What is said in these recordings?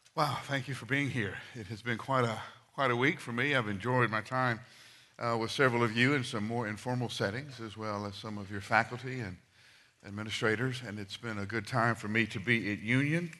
Wow, thank you for being here. It has been quite a week for me. I've enjoyed my time with several of you in some more informal settings, as well as some of your faculty and administrators, and it's been a good time for me to be at Union.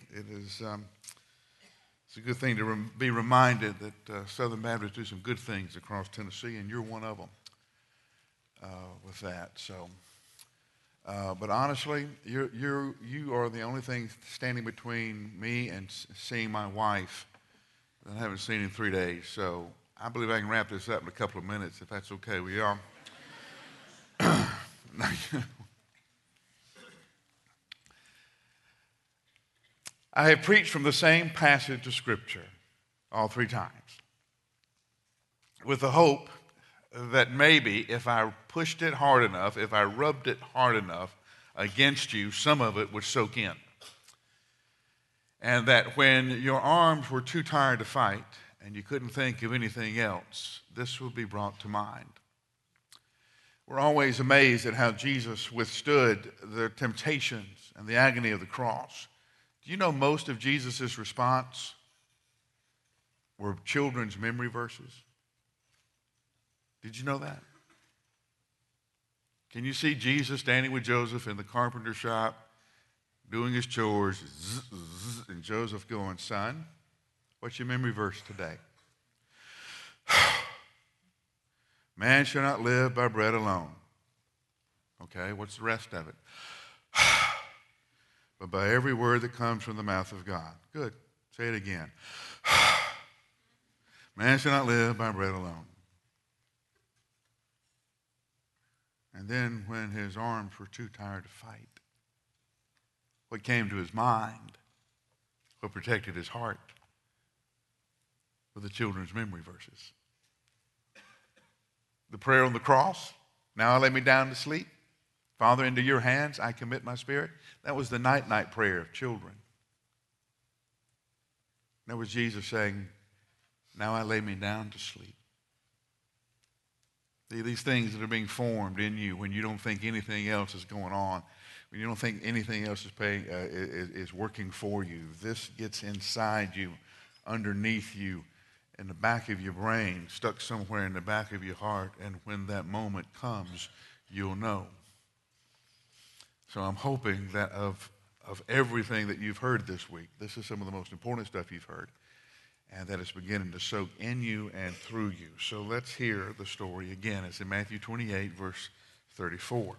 It's a good thing to be reminded that Southern Baptists do some good things across Tennessee, and you're one of them with that. But honestly, you are the only thing standing between me and seeing my wife that I haven't seen in 3 days. So I believe I can wrap this up in a couple of minutes if that's okay with y'all. I have preached from the same passage of Scripture all 3 times with the hope that maybe if I pushed it hard enough, if I rubbed it hard enough against you, some of it would soak in. And that when your arms were too tired to fight and you couldn't think of anything else, this would be brought to mind. We're always amazed at how Jesus withstood the temptations and the agony of the cross. Do you know most of Jesus' response were children's memory verses? Did you know that? Can you see Jesus standing with Joseph in the carpenter shop, doing his chores, and Joseph going, "Son, what's your memory verse today?" Man shall not live by bread alone. Okay, what's the rest of it? But by every word that comes from the mouth of God. Good. Say it again. Man shall not live by bread alone. And then when his arms were too tired to fight, what came to his mind, what protected his heart, were the children's memory verses. The prayer on the cross, now I lay me down to sleep. Father, into your hands I commit my spirit. That was the night prayer of children. That was Jesus saying, now I lay me down to sleep. These things that are being formed in you when you don't think anything else is going on, when you don't think anything else is working for you, this gets inside you, underneath you, in the back of your brain, stuck somewhere in the back of your heart, and when that moment comes, you'll know. So I'm hoping that of everything that you've heard this week, this is some of the most important stuff you've heard, and that it's beginning to soak in you and through you. So let's hear the story again. It's in Matthew 28, verse 34.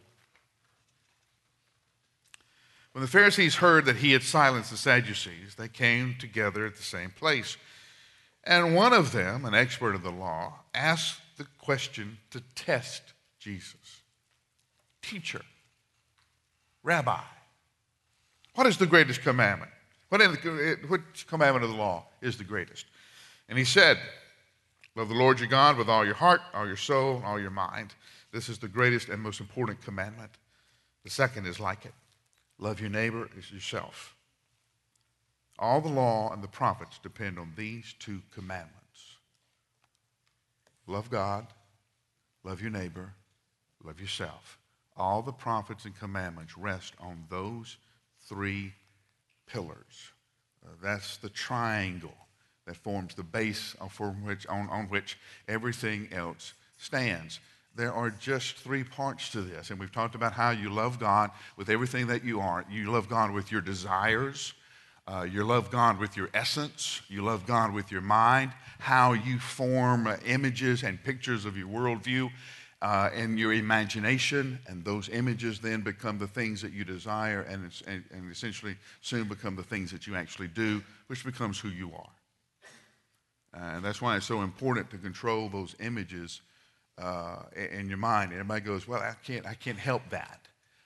When the Pharisees heard that he had silenced the Sadducees, they came together at the same place. And one of them, an expert of the law, asked the question to test Jesus. Teacher, Rabbi, what is the greatest commandment? Which commandment of the law is the greatest? And he said, love the Lord your God with all your heart, all your soul, and all your mind. This is the greatest and most important commandment. The second is like it. Love your neighbor as yourself. All the law and the prophets depend on these 2 commandments. Love God, love your neighbor, love yourself. All the prophets and commandments rest on those 3 pillars. That's the triangle that forms the base on which everything else stands. There are just 3 parts to this, and we've talked about how you love God with everything that you are. You love God with your desires. You love God with your essence. You love God with your mind, how you form images and pictures of your worldview and your imagination, and those images then become the things that you desire and essentially soon become the things that you actually do, which becomes who you are. And that's why it's so important to control those images in your mind. And everybody goes, well, I can't help that.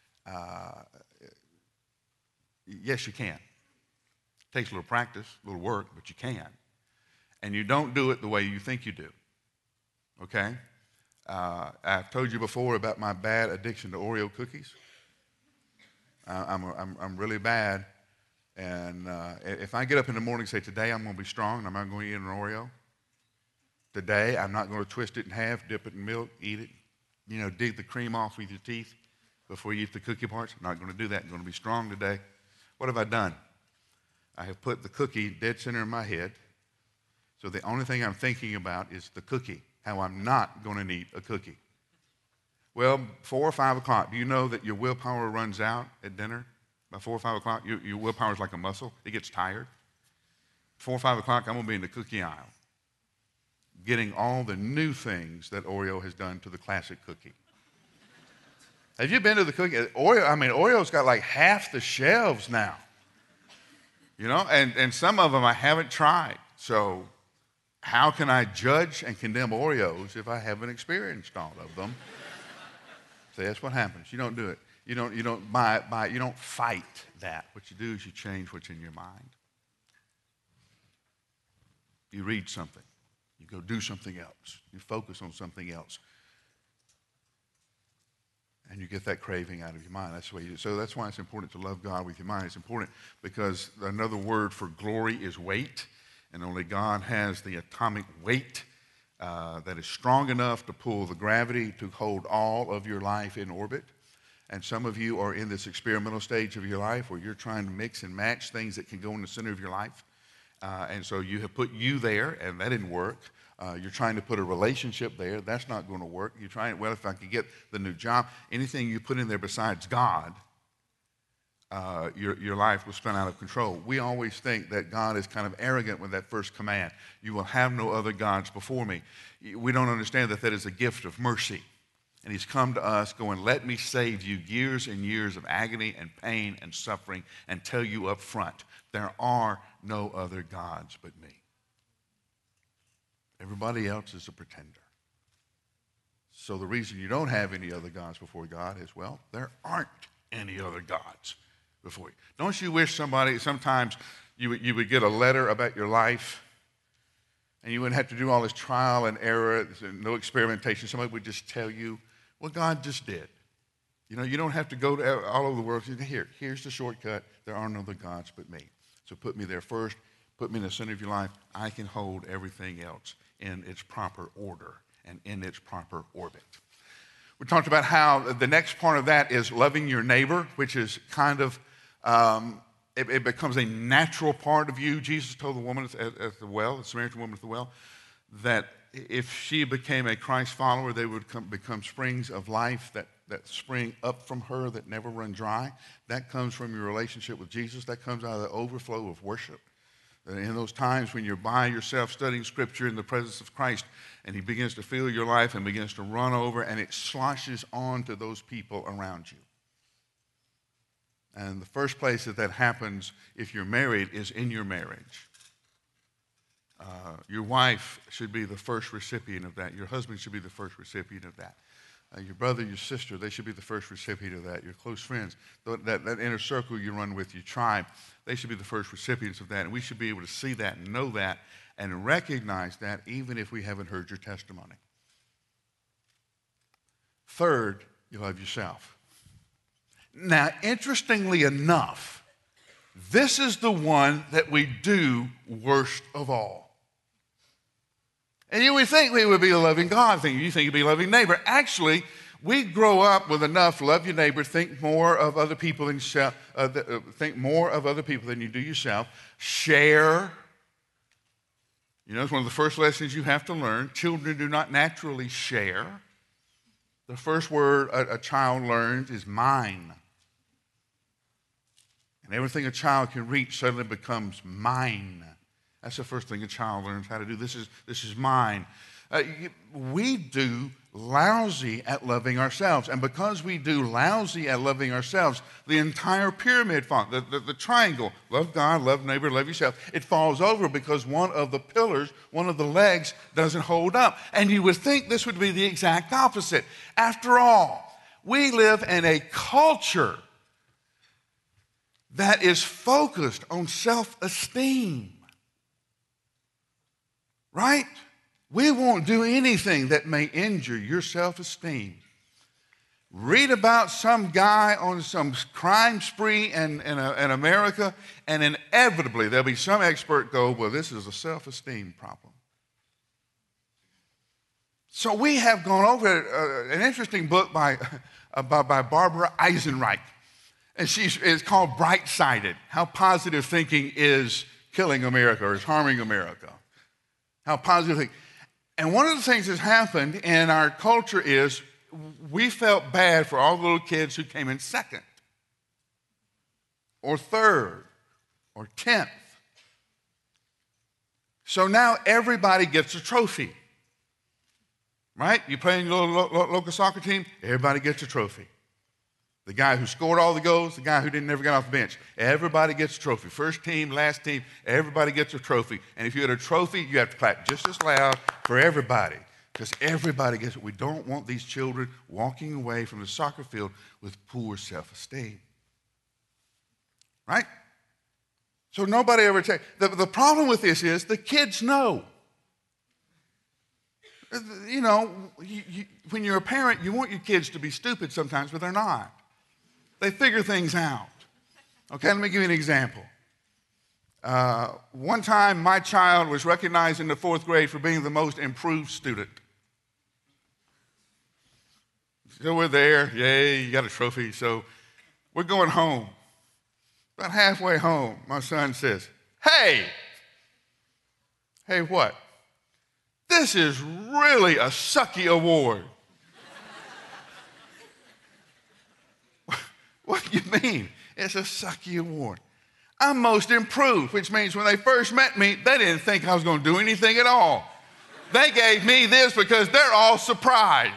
Yes, you can. It takes a little practice, a little work, but you can. And you don't do it the way you think you do, okay? I've told you before about my bad addiction to Oreo cookies. I'm really bad, and if I get up in the morning and say, today I'm going to be strong and I'm not going to eat an Oreo, today I'm not going to twist it in half, dip it in milk, eat it, dig the cream off with your teeth before you eat the cookie parts. I'm not going to do that. I'm going to be strong today. What have I done? I have put the cookie dead center in my head. So the only thing I'm thinking about is the cookie, how I'm not going to eat a cookie. Well, 4 or 5 o'clock, do you know that your willpower runs out at dinner? By 4 or 5 o'clock, your willpower is like a muscle. It gets tired. 4 or 5 o'clock, I'm going to be in the cookie aisle, getting all the new things that Oreo has done to the classic cookie. Have you been to the cookie? Oreo's got like half the shelves now. You know, and some of them I haven't tried. So how can I judge and condemn Oreos if I haven't experienced all of them? So that's what happens. You don't do it. You don't you don't fight that. What you do is you change what's in your mind. You read something. You go do something else. You focus on something else. And you get that craving out of your mind. That's the way you do. So that's why it's important to love God with your mind. It's important because another word for glory is weight. And only God has the atomic weight that is strong enough to pull the gravity to hold all of your life in orbit. And some of you are in this experimental stage of your life where you're trying to mix and match things that can go in the center of your life. And so you have put you there, and that didn't work. You're trying to put a relationship there. That's not going to work. You're trying, well, if I could get the new job, anything you put in there besides God, your life will spin out of control. We always think that God is kind of arrogant with that first command. You will have no other gods before me. We don't understand that that is a gift of mercy. And he's come to us going, let me save you years and years of agony and pain and suffering and tell you up front, there are no other gods but me. Everybody else is a pretender. So the reason you don't have any other gods before God is, well, there aren't any other gods before you. Don't you wish sometimes you would get a letter about your life and you wouldn't have to do all this trial and error, no experimentation. Somebody would just tell you what God just did. You know, you don't have to go to all over the world. Here's the shortcut. There are no other gods but me. So put me there first. Put me in the center of your life. I can hold everything else in its proper order and in its proper orbit. We talked about how the next part of that is loving your neighbor, which is kind of, it becomes a natural part of you. Jesus told the woman at the well, the Samaritan woman at the well, that if she became a Christ follower, they would become springs of life that spring up from her that never run dry. That comes from your relationship with Jesus. That comes out of the overflow of worship. In those times when you're by yourself studying Scripture in the presence of Christ and he begins to fill your life and begins to run over and it sloshes on to those people around you. And the first place that happens if you're married is in your marriage. Your wife should be the first recipient of that. Your husband should be the first recipient of that. Your brother, your sister, they should be the first recipient of that. Your close friends, that inner circle you run with, your tribe, they should be the first recipients of that. And we should be able to see that and know that and recognize that even if we haven't heard your testimony. Third, you love yourself. Now, interestingly enough, this is the one that we do worst of all. And you would think we would be a loving God thing. You think you'd be a loving neighbor. Actually, we grow up with enough love your neighbor, think more of other people than yourself, think more of other people than you do yourself. Share. You know, it's one of the first lessons you have to learn. Children do not naturally share. The first word a child learns is mine. And everything a child can reach suddenly becomes mine. That's the first thing a child learns how to do. This is mine. We do lousy at loving ourselves. And because we do lousy at loving ourselves, the entire pyramid falls. The triangle, love God, love neighbor, love yourself, it falls over because one of the pillars, one of the legs doesn't hold up. And you would think this would be the exact opposite. After all, we live in a culture that is focused on self-esteem. Right? We won't do anything that may injure your self-esteem. Read about some guy on some crime spree in America, and inevitably there'll be some expert go, well, this is a self-esteem problem. So we have gone over an interesting book by Barbara Eisenreich. And it's called Bright-Sided, how positive thinking is killing America or is harming America. How positive thinking. And one of the things that's happened in our culture is we felt bad for all the little kids who came in second or third or 10th. So now everybody gets a trophy, right? You play in your local soccer team, everybody gets a trophy. The guy who scored all the goals, the guy who never got off the bench, everybody gets a trophy. First team, last team, everybody gets a trophy. And if you get a trophy, you have to clap just as loud for everybody, because everybody gets it. We don't want these children walking away from the soccer field with poor self-esteem, right? So nobody ever takes. The problem with this is the kids know. You know, when you're a parent, you want your kids to be stupid sometimes, but they're not. They figure things out. Okay, let me give you an example. One time, my child was recognized in the 4th grade for being the most improved student. So we're there. Yay, you got a trophy. So we're going home. About halfway home, my son says, "Hey!" "Hey, what?" "This is really a sucky award." "What do you mean? It's a sucky award?" "I'm most improved," which means when they first met me, they didn't think I was going to do anything at all. They gave me this because they're all surprised.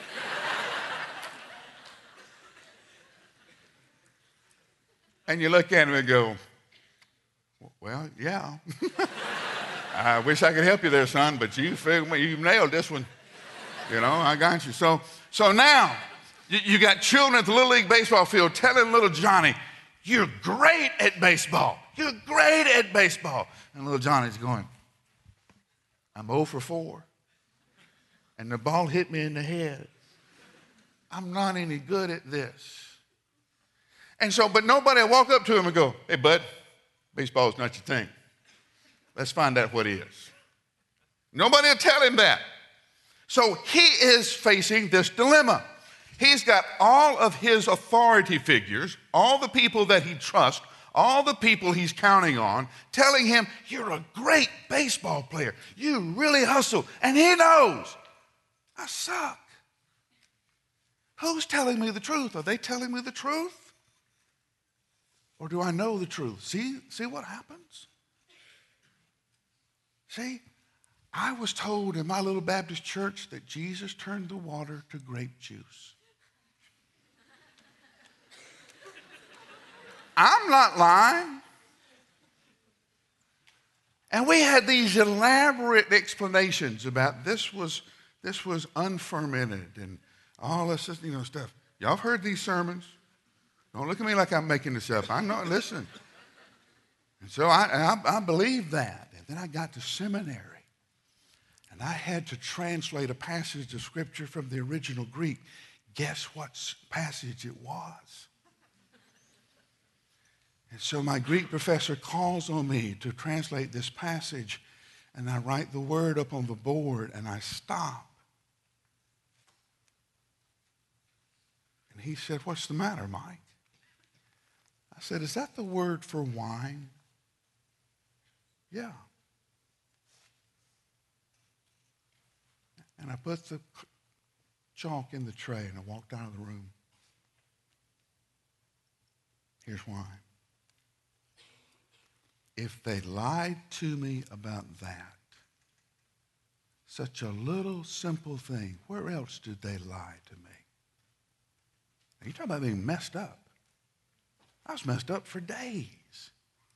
And you look at them and go, "Well, yeah." "I wish I could help you there, son, but you nailed this one. You know, I got you." So now, you got children at the Little League baseball field telling little Johnny, "You're great at baseball. You're great at baseball." And little Johnny's going, "I'm 0 for 4. And the ball hit me in the head. I'm not any good at this." And so, but nobody will walk up to him and go, "Hey, bud, baseball's not your thing. Let's find out what it is." Nobody will tell him that. So he is facing this dilemma. He's got all of his authority figures, all the people that he trusts, all the people he's counting on, telling him, "You're a great baseball player. You really hustle." And he knows, I suck. Who's telling me the truth? Are they telling me the truth? Or do I know the truth? See what happens? See, I was told in my little Baptist church that Jesus turned the water to grape juice. I'm not lying. And we had these elaborate explanations about this was unfermented and all this, stuff. Y'all have heard these sermons? Don't look at me like I'm making this up. I know, listen. And so I believed that. And then I got to seminary, and I had to translate a passage of Scripture from the original Greek. Guess what passage it was? And so my Greek professor calls on me to translate this passage, and I write the word up on the board, and I stop. And he said, "What's the matter, Mike?" I said, "Is that the word for wine?" "Yeah." And I put the chalk in the tray, and I walked out of the room. Here's why. If they lied to me about that, such a little simple thing, where else did they lie to me? Now, you talk about being messed up. I was messed up for days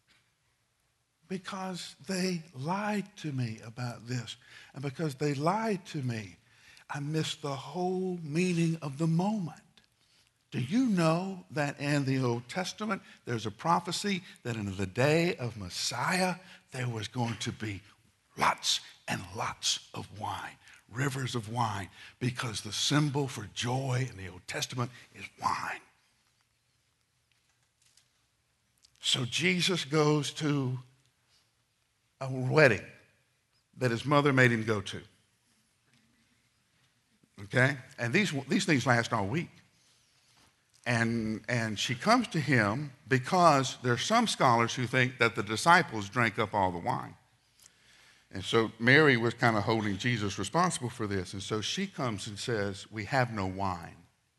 because they lied to me about this. And because they lied to me, I missed the whole meaning of the moment. Do you know that in the Old Testament, there's a prophecy that in the day of Messiah, there was going to be lots and lots of wine, rivers of wine, because the symbol for joy in the Old Testament is wine. So Jesus goes to a wedding that his mother made him go to. Okay? And these things last all week. And she comes to him because there are some scholars who think that the disciples drank up all the wine. And so Mary was kind of holding Jesus responsible for this. And so she comes and says, we have no wine.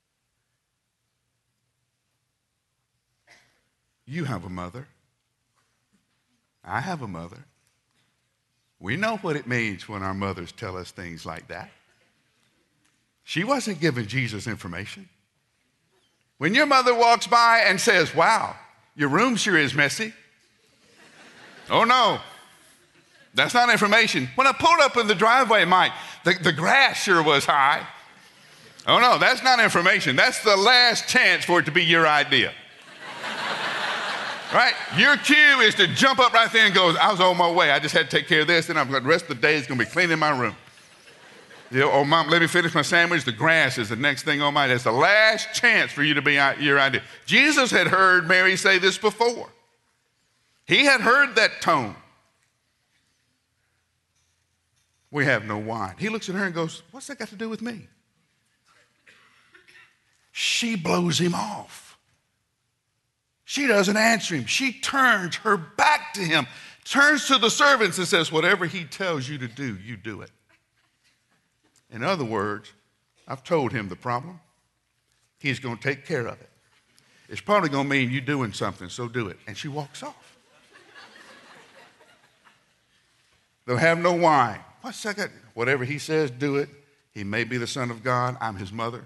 You have a mother. I have a mother. We know what it means when our mothers tell us things like that. She wasn't giving Jesus information. When your mother walks by and says, wow, your room sure is messy. Oh no, that's not information. When I pulled up in the driveway, Mike, the grass sure was high. Oh no, that's not information. That's the last chance for it to be your idea. Right? Your cue is to jump up right there and go, I was on my way. I just had to take care of this, and the rest of the day is going to be cleaning my room. You know, oh, Mom, let me finish my sandwich. The grass is the next thing on my list. That's the last chance for you to be your idea. Jesus had heard Mary say this before. He had heard that tone. We have no wine. He looks at her and goes, what's that got to do with me? She blows him off. She doesn't answer him. She turns her back to him, turns to the servants and says, whatever he tells you to do, you do it. In other words, I've told him the problem. He's going to take care of it. It's probably going to mean you doing something, so do it. And she walks off. They'll have no wine. What's that? Whatever he says, do it. He may be the Son of God. I'm his mother.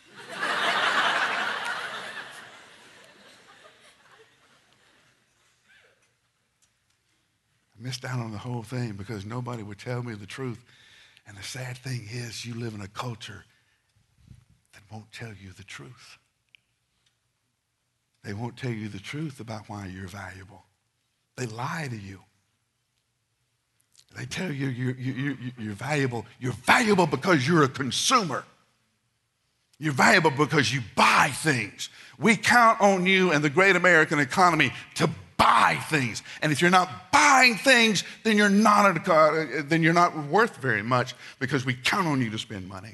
Missed out on the whole thing because nobody would tell me the truth. And the sad thing is you live in a culture that won't tell you the truth. They won't tell you the truth about why you're valuable. They lie to you. They tell you you're valuable. You're valuable because you're a consumer. You're valuable because you buy things. We count on you and the great American economy to buy things. And if you're not buying things, then you're not worth very much because we count on you to spend money.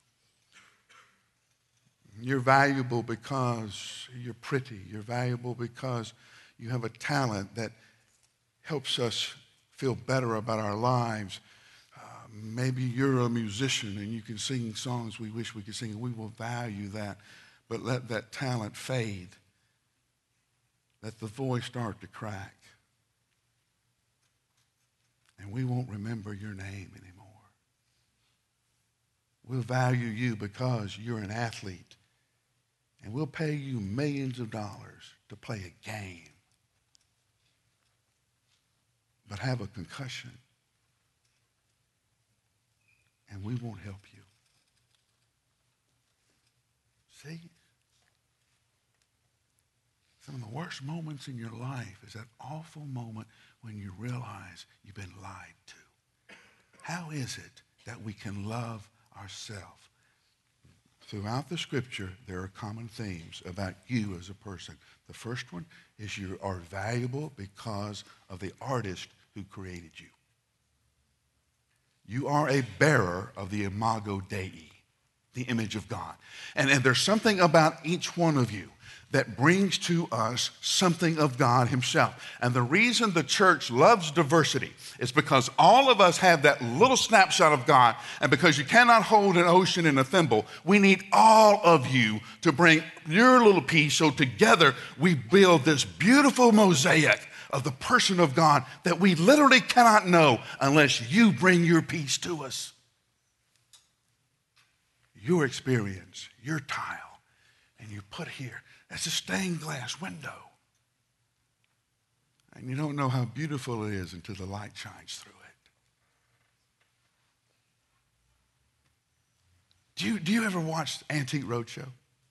You're valuable because you're pretty. You're valuable because you have a talent that helps us feel better about our lives. Maybe you're a musician and you can sing songs we wish we could sing, and we will value that. But let that talent fade. Let the voice start to crack. And we won't remember your name anymore. We'll value you because you're an athlete. And we'll pay you millions of dollars to play a game. But have a concussion. And we won't help you. See? Some of the worst moments in your life is that awful moment when you realize you've been lied to. How is it that we can love ourselves? Throughout the scripture, there are common themes about you as a person. The first one is you are valuable because of the artist who created you. You are a bearer of the imago Dei, the image of God. And there's something about each one of you that brings to us something of God himself. And the reason the church loves diversity is because all of us have that little snapshot of God, and because you cannot hold an ocean in a thimble, we need all of you to bring your little piece, so together we build this beautiful mosaic of the person of God that we literally cannot know unless you bring your piece to us. Your experience, your tile, and you put here. That's a stained glass window. And you don't know how beautiful it is until the light shines through it. Do you ever watch Antique Roadshow?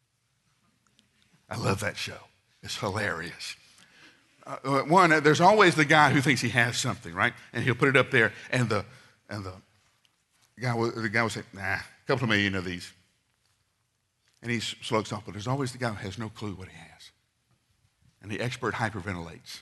I love that show. It's hilarious. There's always the guy who thinks he has something, right? And he'll put it up there, and the guy will say, nah, a couple of million of these. And he slugs off, but there's always the guy who has no clue what he has. And the expert hyperventilates.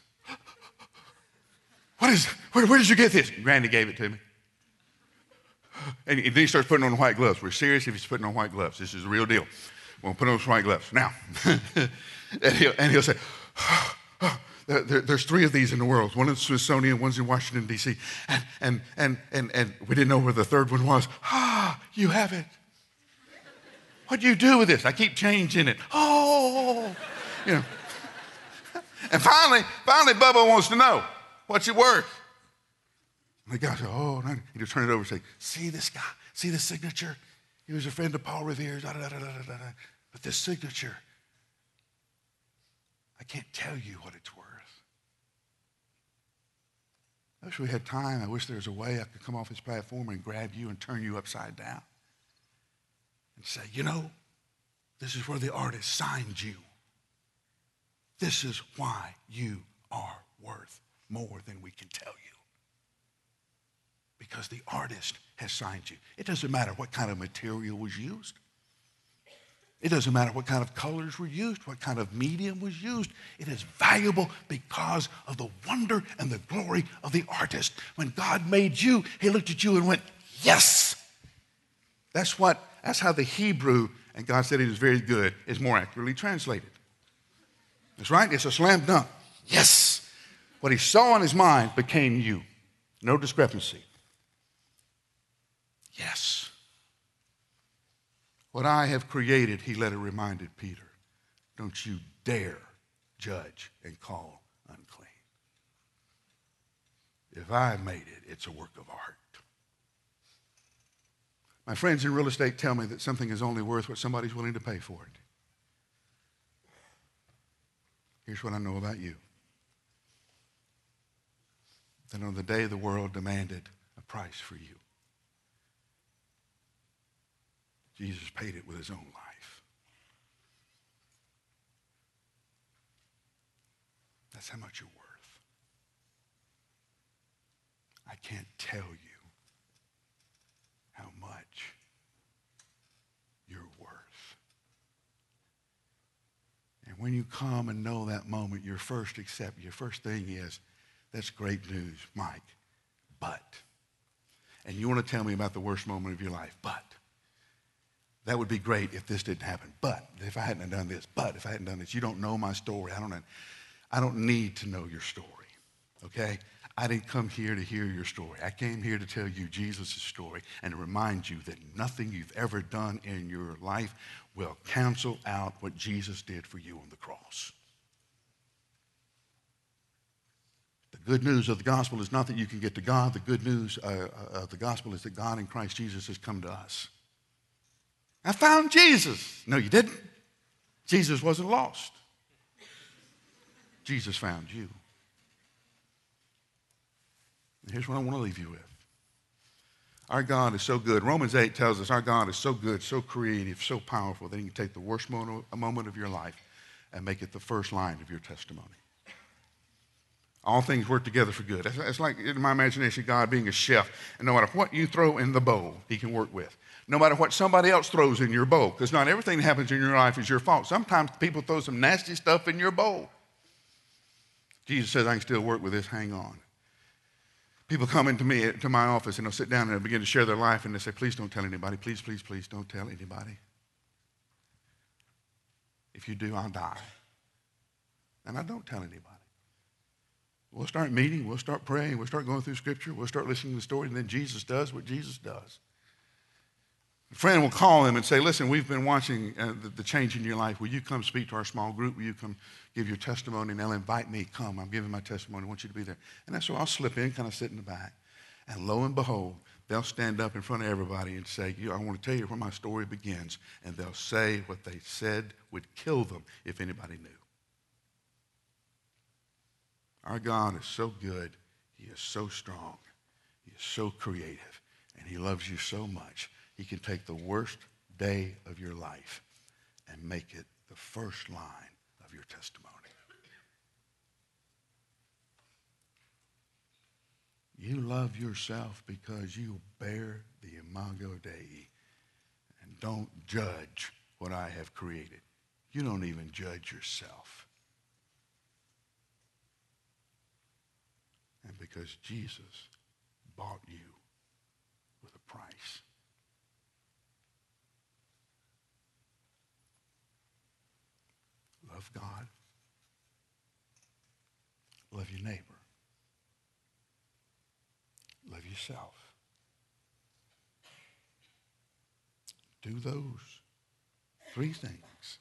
Where did you get this? Granny gave it to me. And then he starts putting on white gloves. We're serious if he's putting on white gloves. This is the real deal. Well, put on some white gloves. Now. and he'll say, there's 3 of these in the world. One in Smithsonian, one's in Washington, D.C. And we didn't know where the 3rd one was. You have it. What do you do with this? I keep changing it. Oh, you know. And finally, Bubba wants to know, what's it worth? And the guy said, he just turn it over and say, see this guy? See this signature? He was a friend of Paul Revere's, But this signature, I can't tell you what it's worth. I wish we had time. I wish there was a way I could come off this platform and grab you and turn you upside down and say, this is where the artist signed you. This is why you are worth more than we can tell you. Because the artist has signed you. It doesn't matter what kind of material was used. It doesn't matter what kind of colors were used, what kind of medium was used. It is valuable because of the wonder and the glory of the artist. When God made you, he looked at you and went, yes. That's how the Hebrew, and God said it is very good, is more accurately translated. That's right, it's a slam dunk. Yes. What he saw in his mind became you. No discrepancy. Yes. What I have created, he later reminded Peter, don't you dare judge and call unclean. If I made it, it's a work of art. My friends in real estate tell me that something is only worth what somebody's willing to pay for it. Here's what I know about you. That on the day the world demanded a price for you, Jesus paid it with his own life. That's how much you're worth. I can't tell you how much you're worth. And when you come and know that moment, your first thing is, that's great news, Mike, but. And you want to tell me about the worst moment of your life, but. That would be great if this didn't happen. But if I hadn't done this, but if I hadn't done this, you don't know my story. I don't need to know your story, okay? I didn't come here to hear your story. I came here to tell you Jesus' story and to remind you that nothing you've ever done in your life will cancel out what Jesus did for you on the cross. The good news of the gospel is not that you can get to God. The good news of the gospel is that God in Christ Jesus has come to us. I found Jesus. No, you didn't. Jesus wasn't lost. Jesus found you. And here's what I want to leave you with. Our God is so good. Romans 8 tells us our God is so good, so creative, so powerful that he can take the worst moment of your life and make it the first line of your testimony. All things work together for good. It's like, in my imagination, God being a chef, and no matter what you throw in the bowl, he can work with. No matter what somebody else throws in your bowl, because not everything that happens in your life is your fault. Sometimes people throw some nasty stuff in your bowl. Jesus says, I can still work with this, hang on. People come into my office, and they'll sit down and they'll begin to share their life, and they say, please don't tell anybody. Please, please, please don't tell anybody. If you do, I'll die. And I don't tell anybody. We'll start meeting, we'll start praying, we'll start going through Scripture, we'll start listening to the story, and then Jesus does what Jesus does. A friend will call him and say, listen, we've been watching the change in your life. Will you come speak to our small group? Will you come give your testimony? And they'll invite me. Come, I'm giving my testimony. I want you to be there. And that's so I'll slip in, kind of sit in the back. And lo and behold, they'll stand up in front of everybody and say, I want to tell you where my story begins. And they'll say what they said would kill them if anybody knew. Our God is so good. He is so strong. He is so creative. And he loves you so much. He can take the worst day of your life and make it the first line of your testimony. You love yourself because you bear the imago Dei and don't judge what I have created. You don't even judge yourself. And because Jesus bought you with a price. Love God. Love your neighbor. Love yourself. Do those three things,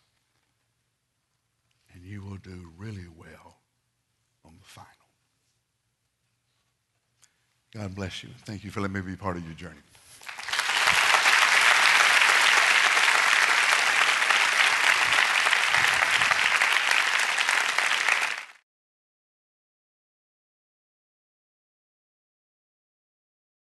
and you will do really well on the final. God bless you. Thank you for letting me be part of your journey.